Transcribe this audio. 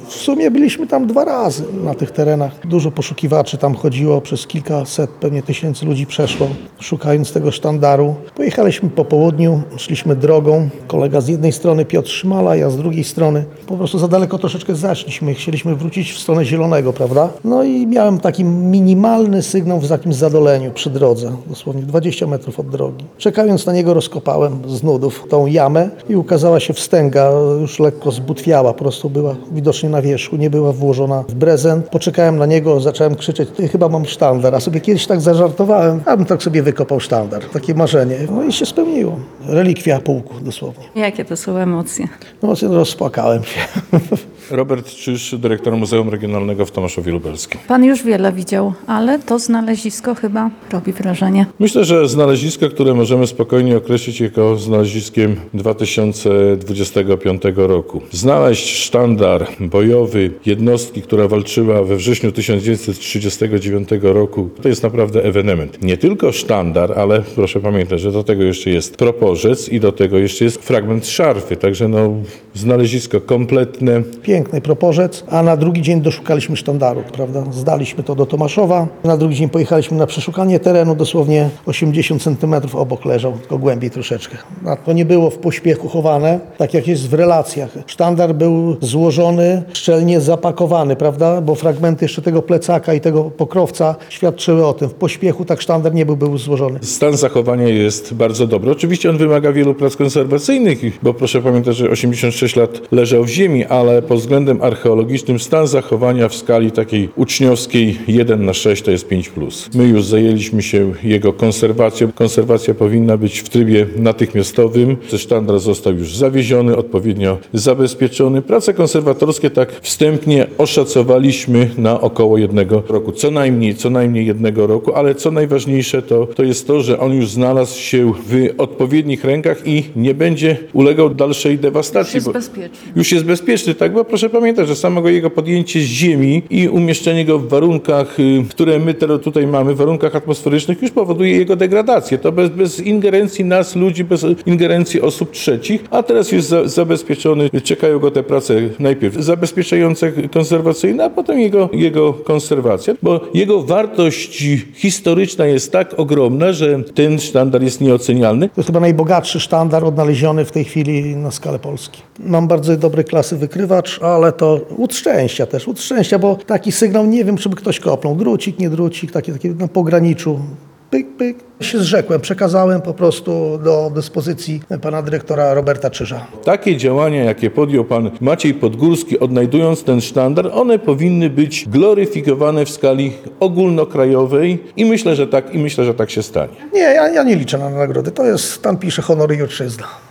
W sumie byliśmy tam 2 razy na tych terenach. Dużo poszukiwaczy tam chodziło, przez kilkaset, pewnie tysięcy ludzi przeszło, szukając tego sztandaru. Pojechaliśmy po południu, szliśmy drogą. Kolega z jednej strony, Piotr Szymala, ja z drugiej strony. Po prostu za daleko troszeczkę zaszliśmy. Chcieliśmy wrócić w stronę Zielonego, prawda? No i miałem taki minimalny sygnał w takim zadoleniu przy drodze, dosłownie 20 metrów od drogi. Czekając na niego rozkopałem z nudów tą jamę i ukazała się wstęga, już lekko zbutwiała, po prostu była widocznie na wierzchu, nie była włożona w prezent. Poczekałem na niego, zacząłem krzyczeć, ty chyba mam sztandar, a sobie kiedyś tak zażartowałem, abym tak sobie wykopał sztandar, takie marzenie. No i się spełniło. Relikwia pułku dosłownie. Jakie to są emocje? No rozpłakałem się. Robert Czyż, dyrektor Muzeum Regionalnego w Tomaszowie Lubelskim. Pan już wiele widział, ale to znalezisko chyba robi wrażenie. Myślę, że znalezisko, które możemy spokojnie określić jako znaleziskiem 2025 roku. Znaleźć sztandar bojowy jednostki, która walczyła we wrześniu 1939 roku, to jest naprawdę ewenement. Nie tylko sztandar, ale proszę pamiętać, że do tego jeszcze jest proporzec i do tego jeszcze jest fragment szarfy, także znalezisko kompletne. Piękny proporzec, a na drugi dzień doszukaliśmy sztandaru, prawda? Zdaliśmy to do Tomaszowa. Na drugi dzień pojechaliśmy na przeszukanie terenu, dosłownie 80 cm obok leżał, tylko głębiej troszeczkę. A to nie było w pośpiechu chowane, tak jak jest w relacjach. Sztandar był złożony, szczelnie zapakowany, prawda? Bo fragmenty jeszcze tego plecaka i tego pokrowca świadczyły o tym. W pośpiechu tak sztandar nie był złożony. Stan zachowania jest bardzo dobry. Oczywiście on wymaga wielu prac konserwacyjnych, bo proszę pamiętać, że 86 lat leżał w ziemi, ale pod względem archeologicznym stan zachowania w skali takiej uczniowskiej 1/6 to jest 5+. My już zajęliśmy się jego konserwacją. Konserwacja powinna być w trybie natychmiastowym. Sztandar został już zawieziony, odpowiednio zabezpieczony. Prace konserwatorskie tak wstępnie oszacowaliśmy na około 1 roku. Co najmniej 1 roku, ale co najważniejsze to jest to, że on już znalazł się w odpowiednich rękach i nie będzie ulegał dalszej dewastacji. Już jest bezpieczny. Już jest bezpieczny, tak? Bo proszę pamiętać, że samego jego podjęcie z ziemi i umieszczenie go w warunkach, które my tutaj mamy, w warunkach atmosferycznych, już powoduje jego degradację. To bez ingerencji nas, ludzi, bez ingerencji osób trzecich, a teraz jest zabezpieczony. Czekają go te prace najpierw zabezpieczające, konserwacyjne, a potem jego konserwacja, bo jego wartość historyczna jest tak ogromna, że ten sztandar jest nieocenialny. To jest chyba najbogatszy sztandar odnaleziony w tej chwili na skalę Polski. Mam bardzo dobrej klasy wykrywacz, ale to łód szczęścia, bo taki sygnał nie wiem, czy by ktoś kopnął. Drucik, nie drucik, taki na pograniczu. Pyk, pyk. Się zrzekłem, przekazałem po prostu do dyspozycji pana dyrektora Roberta Czyża. Takie działania, jakie podjął pan Maciej Podgórski, odnajdując ten sztandar, one powinny być gloryfikowane w skali ogólnokrajowej i myślę, że tak się stanie. Nie, ja nie liczę na nagrody. To jest, tam pisze honor i ojczyzna.